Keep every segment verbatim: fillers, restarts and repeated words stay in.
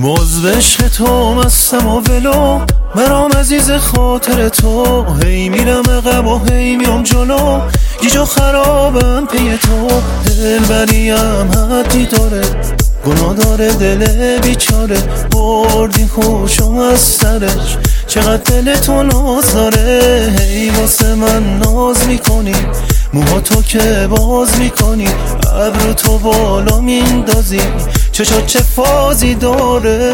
باز به عشق تو مستم و ولو برام عزیز خاطر تو. هی میرم عقب و هی میام جلو، گیجا خرابم پی تو. دلبریم حدی داره، گناه داره دل بیچاره. بردی خوشم از سرش، چقدر دل تو ناز داره. هی واسه من ناز میکنی، موها تو که باز میکنی، ابرو تو بالا میندازی، چشات چه فازی داره.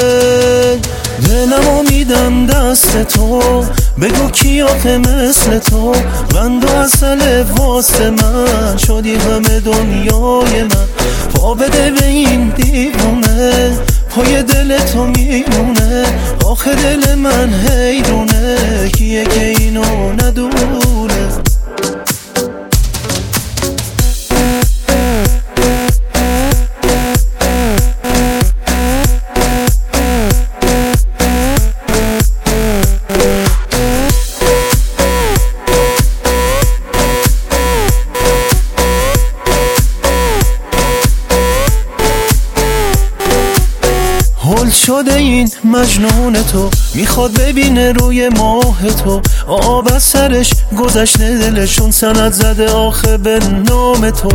دلمو میدم دست تو، بگو کی آخه مثل تو. قند و عسل واسه من، شدی همه دنیای من. پا بده به این دیوونه، پای دل تو میمونه. آخه دل من حیرونه، کیه که اینو ندونه. هل شده این مجنون تو، میخواد ببینه روی ماه تو. آب از سرش گذشته، دلشون سند زده آخه به نام تو.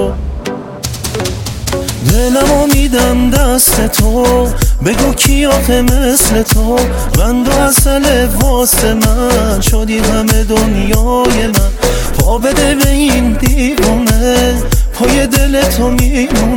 دلمو میدم دست تو، بگو کی آخه مثل تو. قند و عسل واسه من، شدی همه دنیای من. پا بده به این دیوونه، پای دل تو میمونه.